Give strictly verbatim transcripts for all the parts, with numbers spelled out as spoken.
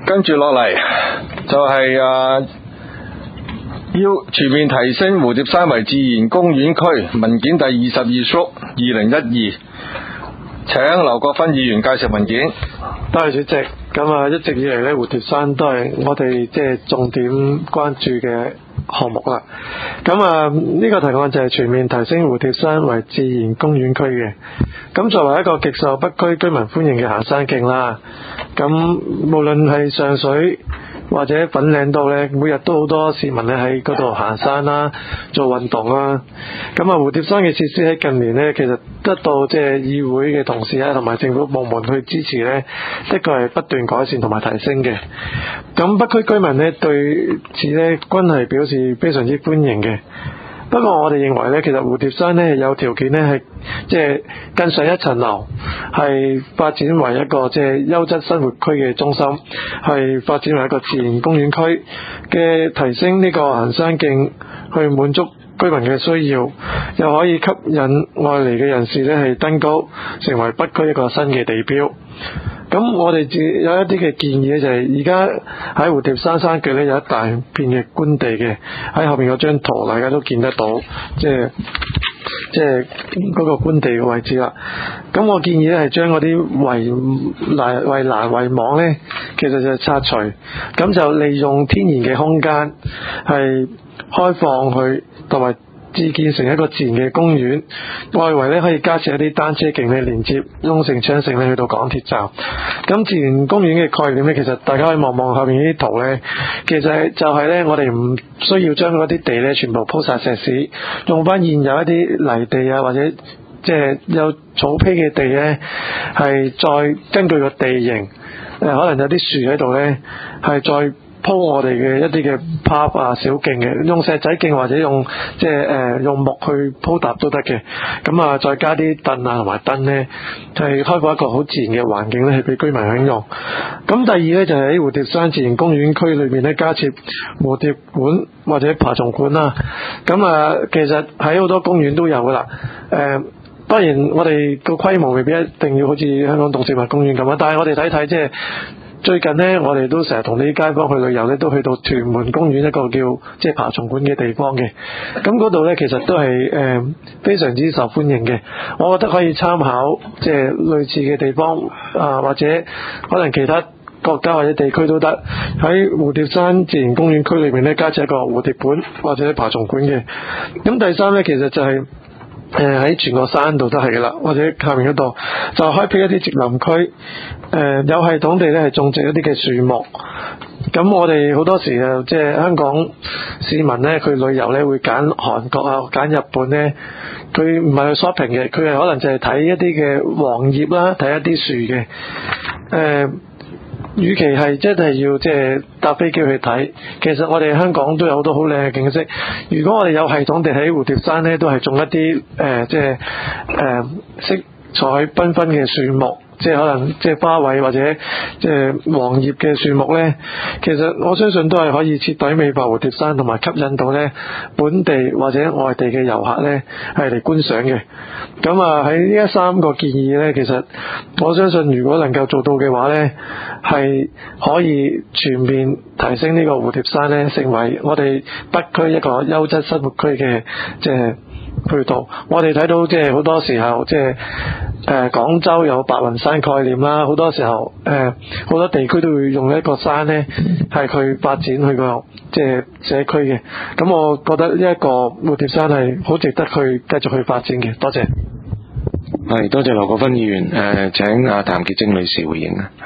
跟住落嚟就係啊，要全面提升蝴蝶山為自然公園區文件第二十二叔二零一二，請劉國勳議員介紹文件。 多謝主席。咁啊，一直以嚟咧，蝴蝶山都係我哋即係重點關注嘅項目啦。咁啊，呢個提案就係全面提升蝴蝶山為自然公園區嘅。咁作為一個極受北區居民歡迎嘅行山徑啦，咁無論係上水或者粉嶺道咧，每日都好多市民咧喺嗰度行山啦、做運動啦。咁啊，蝴蝶山嘅設施喺近年咧，其實得到即係議會嘅同事啊，同埋政府部門去支持咧，的確係不斷改善同埋提升嘅。咁北區居民咧對此咧均係表示非常之歡迎嘅。不過我哋認為咧，其實蝴蝶山咧有條件咧係即係更上一層樓，係發展為一個即係優質生活區嘅中心，係發展為一個自然公園區嘅提升呢個行山徑，去滿足居民嘅需要，又可以吸引外嚟嘅人士咧係登高，成為北區一個新嘅地標。咁我哋有一啲嘅建議咧，就係而家喺蝴蝶山山腳咧有一大片嘅官地嘅，喺後邊嗰張圖大家都見得到，即係即係嗰個官地嘅位置啦。咁我建議咧係將嗰啲圍欄圍欄圍網咧，其實就係拆除，咁就利用天然嘅空間係開放去同埋自建成一個自然嘅公園，外圍咧可以加設一啲單車徑咧連接雍城、昌盛咧去到港鐵站。咁自然公園嘅概念咧，其實大家可以望望後面呢啲圖咧，其實就係咧我哋唔需要將嗰啲地咧全部鋪晒石屎，用翻現有一啲泥地啊，或者即係有草坯嘅地咧，係再根據個地形，誒可能有啲樹喺度咧，係再鋪我哋嘅一啲嘅 path 啊小徑嘅，用石仔徑或者用即係誒用木去鋪搭都得嘅。咁啊再加啲凳啊同埋燈咧，係開放一個好自然嘅環境咧，係俾居民享用。咁第二咧就係喺蝴蝶山自然公園區裏面咧加設蝴蝶館或者爬蟲館啦。咁啊其實喺好多公園都有噶啦。誒、呃、當然我哋個規模未必一定要好似香港動植物公園咁啊，但係我哋睇睇即係。最近呢，我哋都成日同啲街坊去旅遊咧，都去到屯門公園一個叫即係爬蟲館嘅地方嘅。咁嗰度呢，其實都係誒、呃、非常之受歡迎嘅。我覺得可以參考即係類似嘅地方啊、呃，或者可能其他國家或者地區都得。喺蝴蝶山自然公園區裏面呢，加設一個蝴蝶館或者爬蟲館嘅。咁第三呢，其實就係、是。誒喺、呃、全個山度都係嘅啦，或者下面嗰度就開闢一啲植林區，誒、呃、有系統地咧係種植一啲嘅樹木。咁我哋好多時啊，即係香港市民咧，佢旅遊咧會揀韓國啊、揀日本咧，佢唔係去 shopping 嘅，佢係可能就係睇一啲嘅黃葉啦，睇一啲樹嘅，誒、呃。與其係真係要即係搭飛機去睇，其實我哋香港都有好多好靚嘅景色。如果我哋有系統地喺蝴蝶山咧，都係種一啲誒、呃、即係誒、呃、色彩繽紛嘅樹木，即係可能即係花卉或者即係黃葉嘅樹木咧，其實我相信都係可以徹底美化蝴蝶山，同埋吸引到咧本地或者外地嘅遊客咧係嚟觀賞嘅。咁啊喺呢一三個建議咧，其實我相信如果能夠做到嘅話咧，係可以全面提升呢個蝴蝶山咧，成為我哋北區一個優質生活區嘅即係配套。我哋睇到即係好多時候即係誒廣州有白雲山概念啦，好多時候誒好多地區都會用一個山咧係去發展佢個即係社區嘅。咁我覺得呢一個蝴蝶山係好值得去繼續去發展嘅。多謝。 係，多謝劉國勳議員。誒、呃，請阿譚潔貞女士回應啊。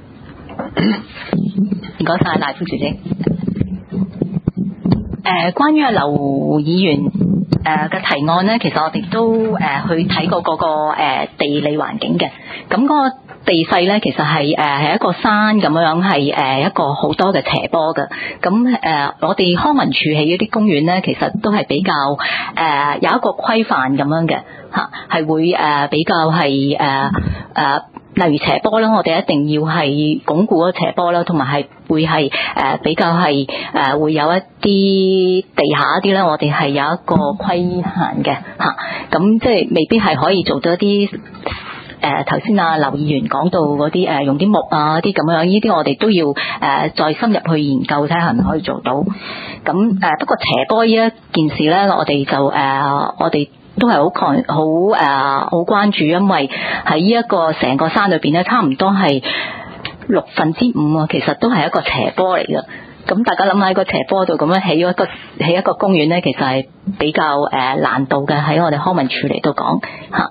唔該晒，賴副主席。誒、呃，關於阿劉議員誒嘅提案呢，其實我哋都誒、呃、去睇過嗰、那個誒、呃、地理環境嘅。咁嗰個地勢呢，其實係誒係一個山咁樣，係誒一個好多嘅斜坡嘅。咁誒、呃，我哋康文署起嗰啲公園呢，其實都係比較誒、呃、有一個規範咁樣嘅嚇，係會誒、呃、比較係誒誒。呃呃例如斜坡啦，我哋一定要係鞏固嗰斜坡啦，同埋係會係誒、呃、比較係誒、呃、會有一啲地下一啲咧，我哋係有一個規限嘅嚇，咁、啊、即係未必係可以做到一啲誒頭先啊劉議員講到嗰啲誒用啲木啊啲咁樣，呢啲我哋都要誒、呃、再深入去研究睇下係咪可以做到。咁誒、呃、不過斜坡呢一件事咧，我哋就誒、呃、我哋都係好關好誒好關注，因為喺呢一個成個山裏邊咧，差唔多係六分之五啊，其實都係一個斜坡嚟嘅。咁大家諗下喺個斜坡度咁樣起咗一個起一個公園咧，其實係比較誒、呃、難度嘅，喺我哋康文署嚟到講嚇。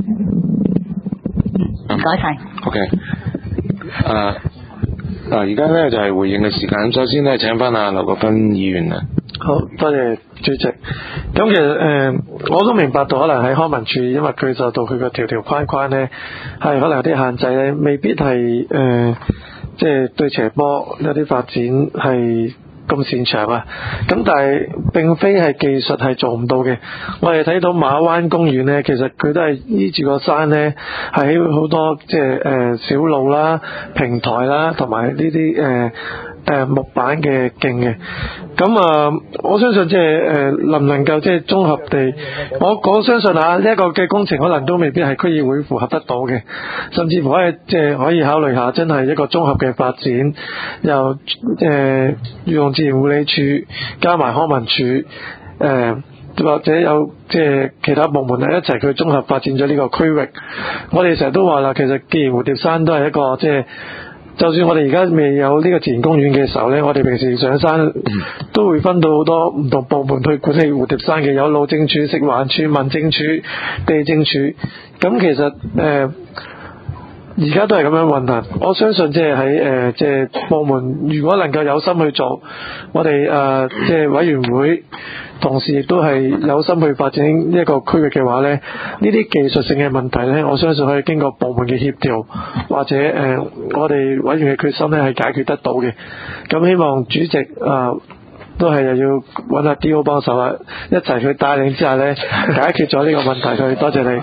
唔該晒。 OK。啊嗱，而家咧就係、是、回應嘅時間。首先咧，請翻阿劉國勳議員啊。 好多謝主席。咁其實誒、呃，我都明白到可能喺康文署，因為佢受到佢個條條框框咧，係可能有啲限制咧，未必係誒。呃即係對斜坡有啲發展係咁擅長啊，咁但係並非係技術係做唔到嘅。我哋睇到馬灣公園呢，其實佢都係依住個山呢，係喺好多即係誒、呃、小路啦、平台啦，同埋呢啲誒誒木板嘅徑嘅。咁啊、呃，我相信即係誒能唔能夠即係綜合地，我我相信啊，呢、這、一個嘅工程可能都未必係區議會符合得到嘅，甚至乎可以即係可以考慮下，真係一個綜合嘅發展，由誒用自然護理署加埋康文署誒、呃，或者有即係其他部門咧一齊去綜合發展咗呢個區域。我哋成日都話啦，其實既然蝴蝶山都係一個即係。就算我哋而家未有呢個自然公園嘅時候呢，我哋平時上山都會分到好多唔同部門去管理蝴蝶山嘅，有路政署、食環署、民政署、地政署。咁其實誒而家都係咁樣運行。我相信即係喺誒即係部門，如果能夠有心去做，我哋誒即係委員會同時亦都係有心去發展呢一個區域嘅話呢，呢啲技術性嘅問題呢，我相信可以經過部門嘅協調，或者誒、呃、我哋委員嘅決心呢係解決得到嘅。咁希望主席啊、呃、都係又要揾阿 D O 幫手啊，一齊去帶領之下呢，解決咗呢個問題。佢多謝你。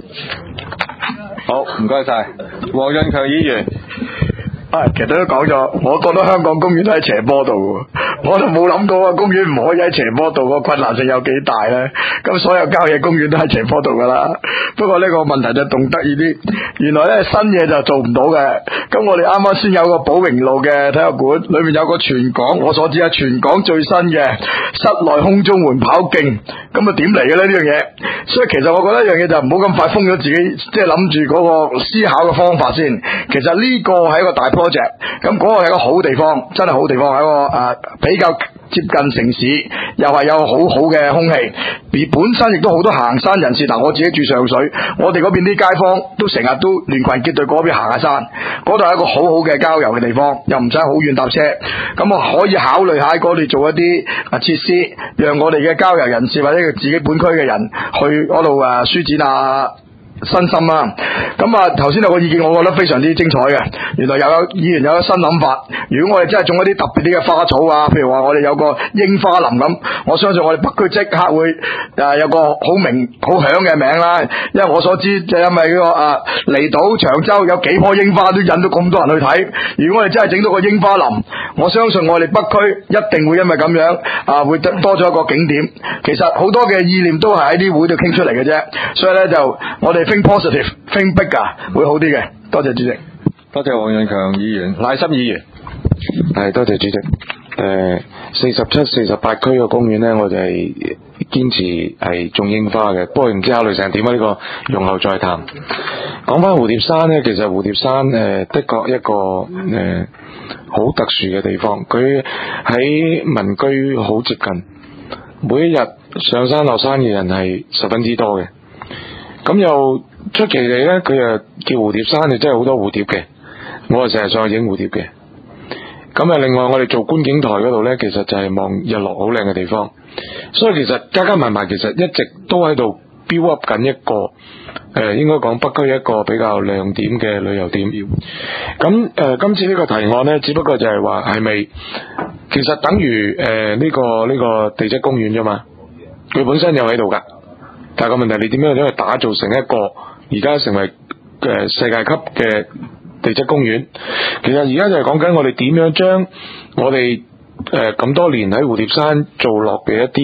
好，唔該晒，黃潤強議員。 啊，其實都講咗，我覺得香港公園都喺斜坡度，我都冇諗到啊，公園唔可以喺斜坡度，個困難性有幾大咧？咁所有郊野公園都喺斜坡度噶啦。不過呢個問題就仲得意啲，原來咧新嘢就做唔到嘅。咁我哋啱啱先有個寶榮路嘅體育館，裏面有個全港，我所知啊，全港最新嘅室內空中緩跑徑，咁啊點嚟嘅咧呢樣嘢？所以其實我覺得一樣嘢就唔好咁快封咗自己，即係諗住嗰個思考嘅方法先。其實呢個係一個大project，咁嗰個係一個好地方，真係好地方，係一個誒、呃、比較接近城市，又係有好好嘅空氣，而本身亦都好多行山人士。嗱，我自己住上水，我哋嗰邊啲街坊都成日都聯群結隊嗰邊行下山，嗰度係一個好好嘅郊遊嘅地方，又唔使好遠搭車，咁我可以考慮下喺嗰度做一啲啊設施，讓我哋嘅郊遊人士或者自己本區嘅人去嗰度誒舒展啊身心啦。咁啊頭先有個意見我覺得非常之精彩嘅，原來又有議員有個新諗法，如果我哋真係種一啲特別啲嘅花草啊，譬如話我哋有個櫻花林咁，我相信我哋北區即刻會誒有個好名好響嘅名啦。因為我所知就因為呢個誒離島長洲有幾棵櫻花都引到咁多人去睇，如果我哋真係整到個櫻花林，我相信我哋北區一定會因為咁樣啊會多咗一個景點。其實好多嘅意念都係喺啲會度傾出嚟嘅啫，所以咧就我哋think positive think big 啊會好啲嘅。多謝主席。 多謝黃潤強議員。賴心議員。 係，多謝主席。誒四十七、四十八區嘅公園呢，我就係堅持係種櫻花嘅，不過唔知考慮成點啊？呢、這個容後再談。講翻蝴蝶山呢，其實蝴蝶山誒、呃、的確一個誒好、呃、特殊嘅地方，佢喺民居好接近，每一日上山落山嘅人係十分之多嘅。咁又出奇地呢，佢又叫蝴蝶山，就真係好多蝴蝶嘅。我係成日上去影蝴蝶嘅。咁啊，另外我哋做觀景台嗰度呢，其實就係望日落好靚嘅地方。所以其實加加埋埋，其實一直都喺度 build up 緊一個誒、呃，應該講北區一個比較亮點嘅旅遊點。咁誒、呃，今次呢個提案呢，只不過就係話係咪其實等於誒呢個呢、呢個地質公園啫嘛？佢本身又喺度噶。但係個問題，你點樣將佢打造成一個而家成為誒、呃、世界級嘅地質公園？其實而家就係講緊我哋點樣將我哋誒咁多年喺蝴蝶山做落嘅一啲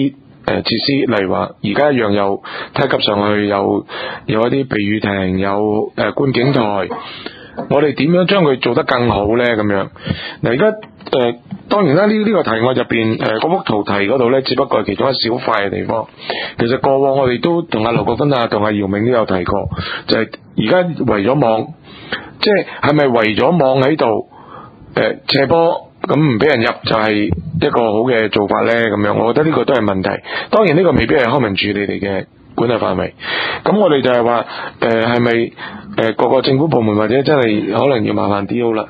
誒設施，例如話而家一樣有梯級上去，有有一啲避雨亭，有誒、呃、觀景台，我哋點樣將佢做得更好咧？咁樣嗱，而家誒當然啦，呢、這、呢個題案入邊誒嗰幅圖題嗰度咧，只不過係其中一小塊嘅地方。其實過往我哋都同阿劉國芬啊，同阿姚明都有提過，就係而家圍咗網，即係係咪圍咗網喺度誒斜坡？咁唔俾人入就係一個好嘅做法呢。咁樣我覺得呢個都係問題。當然呢個未必係康文署你哋嘅管轄範圍。咁我哋就係話誒係咪誒各個政府部門或者真係可能要麻煩啲好啦。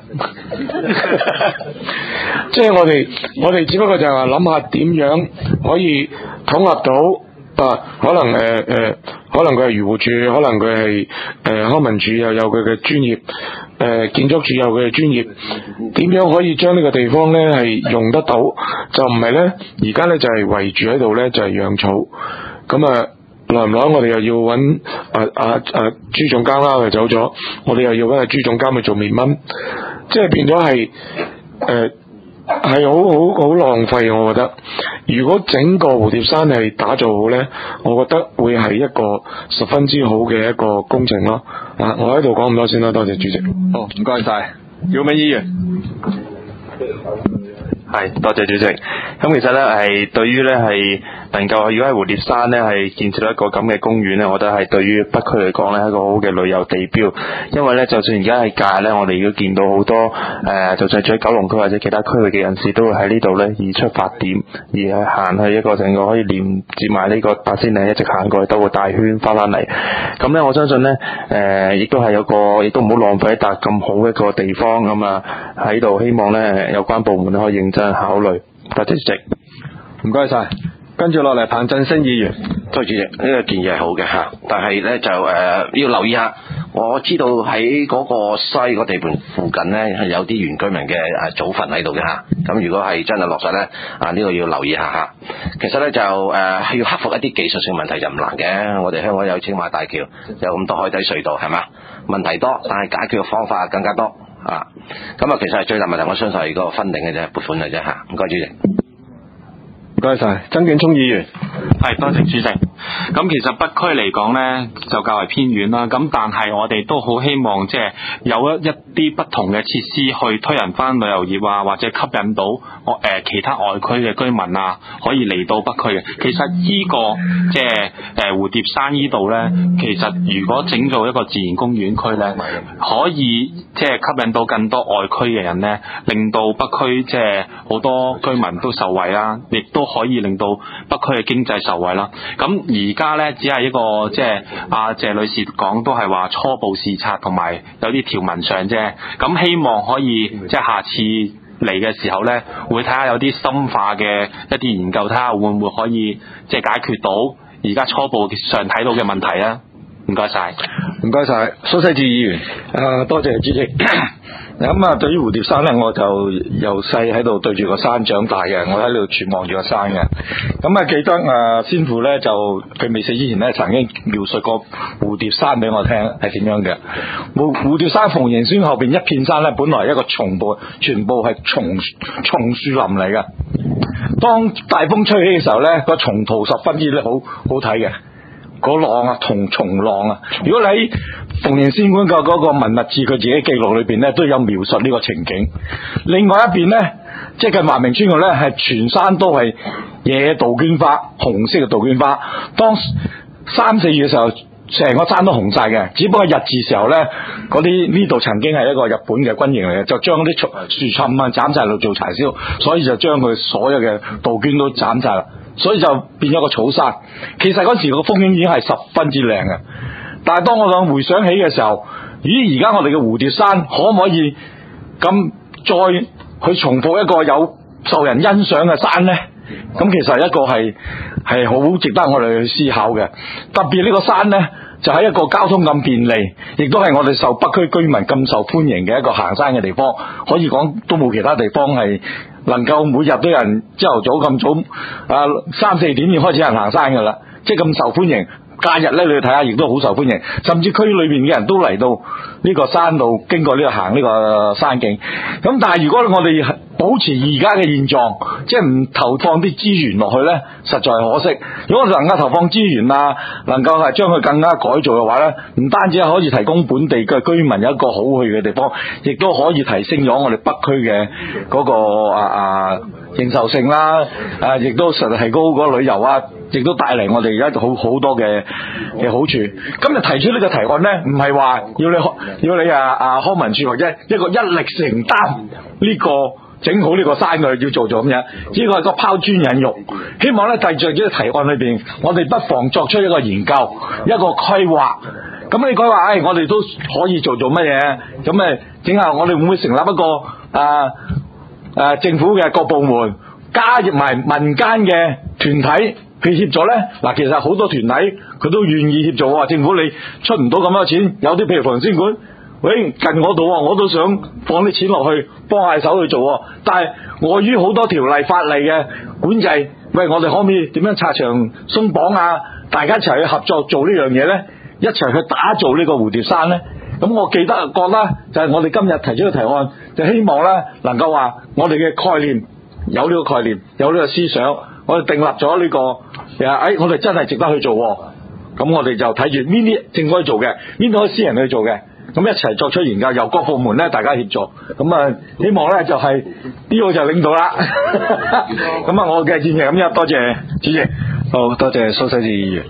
即係我哋我哋只不過就係話諗下點樣可以統合到。啊，可能誒誒、呃，可能佢係漁護署，可能佢係誒康文署又有佢嘅專業，誒、呃、建築署有佢嘅專業，點樣可以將呢個地方咧係用得到？就唔係咧，而家咧就係圍住喺度咧就係養草，咁啊耐唔耐我哋又要揾啊啊啊朱總監啦，佢走咗，我哋又要揾阿朱總監去做滅蚊，即係變咗係誒。係好好好浪費，我覺得。如果整個蝴蝶山係打造好呢，我覺得會係一個十分之好嘅一個工程咯。啊，我喺度講咁多先啦，多謝主席。 好，唔該晒，姚明議員。 係，多謝主席。咁其實咧係對於咧係能夠如果喺蝴蝶山咧係建設一個咁嘅公園咧，我覺得係對於北區嚟講咧係一個好嘅旅遊地標。因為咧就算而家係假咧，我哋如果見到好多誒、呃，就算住喺九龍區或者其他區域嘅人士都會喺呢度咧以出發點，而係行去一個整個可以連接埋呢個八仙嶺，一直行過去兜個大圈翻返嚟。咁咧我相信咧誒，亦、呃、都係有個，亦都唔好浪費一笪咁好一個地方咁啊喺度，希望咧有關部門可以認真考慮。多謝主席， 唔該晒。跟住落嚟，彭振聲議員。 多謝主席，呢、這個建議係好嘅嚇，但係咧就誒、呃、要留意下。我知道喺嗰個西個地盤附近咧係有啲原居民嘅誒祖墳喺度嘅嚇，咁如果係真係落實咧，啊呢度要留意下嚇。其實咧就誒係、呃、要克服一啲技術性問題就唔難嘅。我哋香港有青馬大橋，有咁多海底隧道係嘛，問題多，但係解決嘅方法更加多啊。咁啊，其實係最大問題，我相信係個分定嘅啫，撥款嘅啫嚇。唔該主席。 唔該晒，曾建聰議員。 係，多謝主席。咁其實北區嚟講呢，就較為偏遠啦。咁但係我哋都好希望即係有一一啲不同嘅設施去推人翻旅遊業啊，或者吸引到我誒、呃、其他外區嘅居民啊，可以嚟到北區嘅。其實呢、這個即係誒蝴蝶山呢度呢，其實如果整做一個自然公園區呢，可以即係吸引到更多外區嘅人呢，令到北區即係好多居民都受惠啦，亦都可以令到北區嘅經濟受惠啦。咁而家呢，只係一個即係阿謝女士講都係話初步視察同埋有啲條文上啫。咁希望可以即係下次嚟嘅時候呢，會睇下有啲深化嘅一啲研究，睇下會唔會可以即係解決到而家初步上睇到嘅問題啊。唔該晒， 唔該晒，蘇世志議員。 啊，多謝主席。咁啊，對於蝴蝶山咧，我就由細喺度對住個山長大嘅，我喺度全望住個山嘅。咁啊，記得啊，先父咧就佢未死之前咧，曾經描述過蝴蝶山俾我聽係點樣嘅。蝴蝴蝶山鳳形村後邊一片山咧，本來係一個松部，全部係松松樹林嚟嘅。當大風吹起嘅時候咧，個松圖十分之好好睇嘅。個浪啊，同松浪啊！如果你喺鳳形仙館嘅嗰個文物誌佢自己記錄裏邊咧，都有描述呢個情景。另外一邊咧，即係華明村度咧，係全山都係野杜鵑花，紅色嘅杜鵑花。當三四月嘅時候，成個山都紅晒嘅。只不過日治時候咧，嗰啲呢度曾經係一個日本嘅軍營嚟嘅，就將啲樹樹蔭啊斬晒嚟做柴燒，所以就將佢所有嘅杜鵑都斬晒啦。所以就變咗個草山。其實嗰時個風景已經係十分之靚嘅，但係當我諗回想起嘅時候，咦？而家我哋嘅蝴蝶山可唔可以咁再去重複一個有受人欣賞嘅山呢？咁其實一個係係好值得我哋去思考嘅。特別呢個山呢，就係一個交通咁便利，亦都係我哋受北區居民咁受歡迎嘅一個行山嘅地方。可以講都冇其他地方係能夠每日都有人朝頭早咁早啊三四點已經開始有人行山噶啦，即係咁受歡迎。假日咧，你去睇下，亦都好受歡迎，甚至區裏面嘅人都嚟到呢個山度經過呢個行呢個山徑。咁但係如果我哋保持而家嘅現狀，即係唔投放啲資源落去呢，實在係可惜。如果我哋能夠投放資源啊，能夠係將佢更加改造嘅話呢，唔單止係可以提供本地嘅居民有一個好去嘅地方，亦都可以提升咗我哋北區嘅嗰個啊啊認受性啦，啊亦都實提高嗰個旅遊啊，亦都帶嚟我哋而家好好多嘅嘅好處。今日提出呢個提案呢，唔係話要你要你啊啊康文署或者一個一力承擔呢個整好呢個山佢要做咗咁樣，只不過係個拋磚引玉。希望咧，繼續呢個提案裏邊，我哋不妨作出一個研究，一個規劃。咁你講話，誒，我哋都可以做做乜嘢？咁誒，整下我哋會唔會成立一個啊啊政府嘅各部門加入埋民間嘅團體去協助咧？嗱，其實好多團體佢都願意協助。話政府你出唔到咁多錢，有啲譬如房先館。喂，近我度我都想放啲錢落去幫下手去做，但係礙於好多條例法例嘅管制，喂，我哋可唔可以點樣拆牆鬆綁啊？大家一齊去合作做呢樣嘢呢？一齊去打造呢個蝴蝶山呢？咁我記得覺得就係我哋今日提出嘅提案，就希望呢能夠話我哋嘅概念有呢個概念，有呢個思想，我哋訂立咗呢個誒，哎，我哋真係值得去做，咁我哋就睇住邊啲政府可以做嘅，邊啲可以私人去做嘅。咁一齊作出研究，由各部門咧大家協助，咁啊希望咧就係呢個就領導啦。咁啊，我嘅建議咁樣，多謝主席。 好多謝蘇世志議員。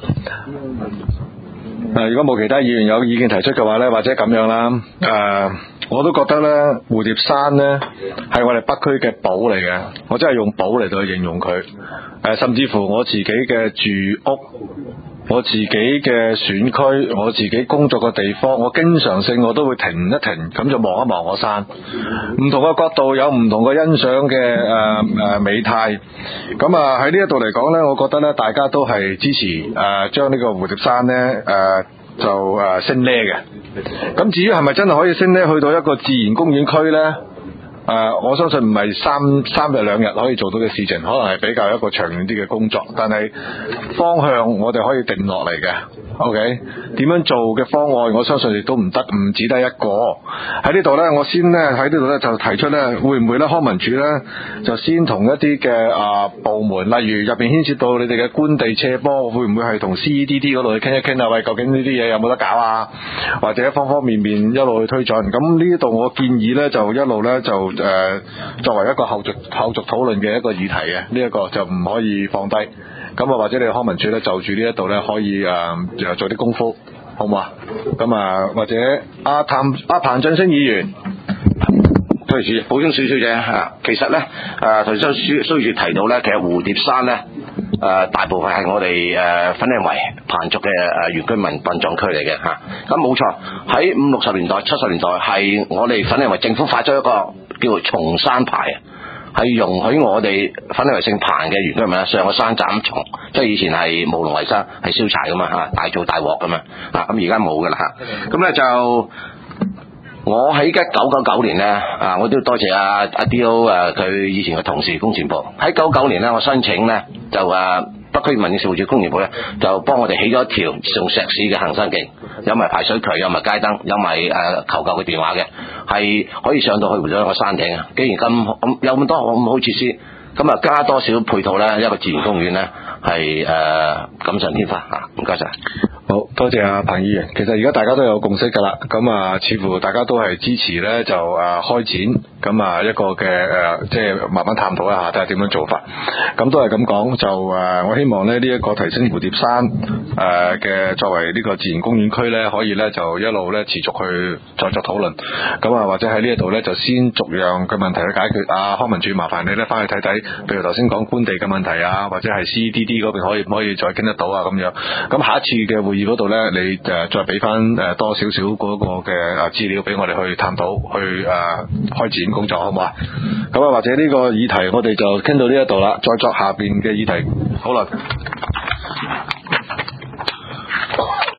誒，如果冇其他議員有意見提出嘅話咧，或者咁樣啦，誒、呃，我都覺得咧蝴蝶山咧係我哋北區嘅寶嚟嘅，我真係用寶嚟到去形容佢。誒、呃，甚至乎我自己嘅住屋。我自己嘅選區，我自己工作嘅地方，我經常性我都會停一停，咁就望一望個山，唔同嘅角度有唔同嘅欣賞嘅誒誒美態。咁啊喺呢一度嚟講呢，我覺得呢大家都係支持誒將呢個蝴蝶山呢誒、呃、就誒升呢嘅。咁至於係咪真係可以升呢去到一個自然公園區呢？誒、呃，我相信唔係三三日兩日可以做到嘅事情，可能係比較一個長遠啲嘅工作。但係方向我哋可以定落嚟嘅 ，OK？點樣做嘅方案，我相信亦都唔得，唔只得一個。喺呢度呢，我先呢喺呢度呢就提出呢，會唔會呢康文署呢就先同一啲嘅啊部門，例如入邊牽涉到你哋嘅官地斜坡，會唔會係同 C E D D 嗰度去傾一傾啊？喂，究竟呢啲嘢有冇得搞啊？或者方方面面一路去推進。咁呢度我建議呢，就一路呢就。誒、呃，作為一個後續後續討論嘅一個議題嘅，呢、這、一個就唔可以放低。咁啊，或者你康文署咧就住呢一度咧可以誒、呃、做啲功夫，好唔好啊？咁啊，或者阿譚阿彭振聲議員， 對住補充少少啫嚇。其實咧誒，頭先蘇蘇議員提到咧，其實蝴蝶山咧誒、呃、大部分係我哋誒粉嶺圍彭族嘅誒原居民殯葬區嚟嘅嚇。咁、啊、冇錯，喺五六十年代、七十年代係我哋粉嶺圍政府發咗一個叫做松山牌啊，係容許我哋粉嶺圍姓彭嘅原居民上個山斬松，即係以前係務農為生，係燒柴噶嘛嚇，大做大鑊噶嘛嚇。咁而家冇噶啦嚇。咁咧就我喺一九九九年咧啊，我都多謝阿阿 D O 誒佢以前嘅同事工程部喺九九年咧，我申請咧就誒、啊、北區民政事務處工程部咧就幫我哋起咗一條用石屎嘅行山徑，有埋排水渠，有埋街燈，有埋誒、啊、求救嘅電話嘅，係可以上到去回咗一個山頂啊！既然咁咁有咁多咁好設施，咁啊加多少配套咧？一個自然公園咧係誒錦上添花啊！唔該晒。 好多謝阿彭議員。其實而家大家都有共識噶啦，咁啊似乎大家都係支持咧就誒、啊、開展咁啊一個嘅誒、啊、即係慢慢探討一下睇下點樣做法。咁都係咁講就誒、啊、我希望咧呢一個提升蝴蝶山誒嘅、啊、作為呢個自然公園區咧，可以咧就一路咧持續去再作討論。咁啊或者喺呢一度咧就先逐樣嘅問題去解決。啊康文署麻煩你咧翻去睇睇，譬如頭先講官地嘅問題啊，或者係 C E D D 嗰邊可以唔可以再傾得到啊咁樣。咁下一次嘅會議嗰度咧，你誒再俾翻誒多少少嗰個嘅誒資料俾我哋去探討，去誒、呃、開展工作，好唔好啊？咁啊，或者呢個議題我哋就傾到呢一度啦，再作下邊嘅議題討論。